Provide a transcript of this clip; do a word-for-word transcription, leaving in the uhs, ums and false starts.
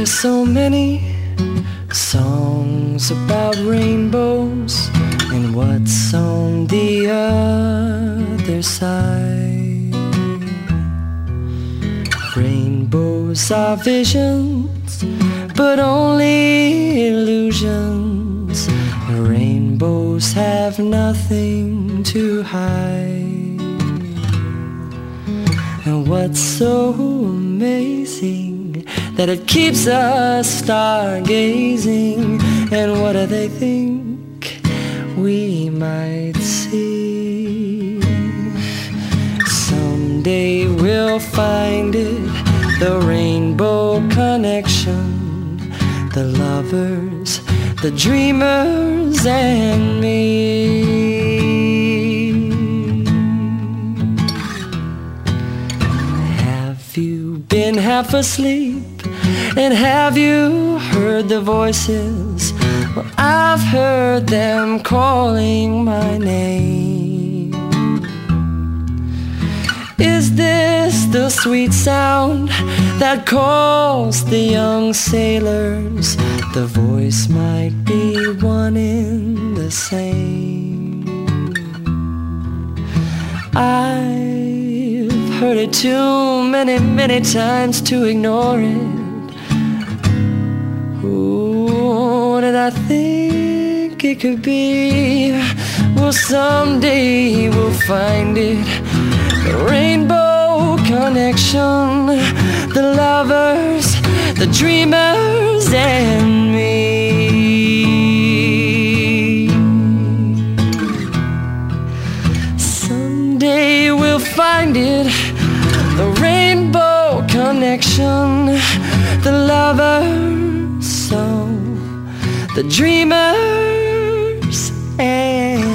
There's so many songs about rainbows and what's on the other side. Rainbows are visions, but only illusions. Rainbows have nothing to hide. And what's so amazing that it keeps us stargazing? And what do they think we might see? Someday we'll find it, the rainbow connection, the lovers, the dreamers, and me. Have you been half asleep? And have you heard the voices? Well, I've heard them calling my name. Is this the sweet sound that calls the young sailors? The voice might be one and the same. I've heard it too many, many times to ignore it. What did I think it could be? Well, someday we'll find it, the rainbow connection, the lovers, the dreamers, and me. Someday we'll find it, the rainbow connection, the lovers, so the dreamers, and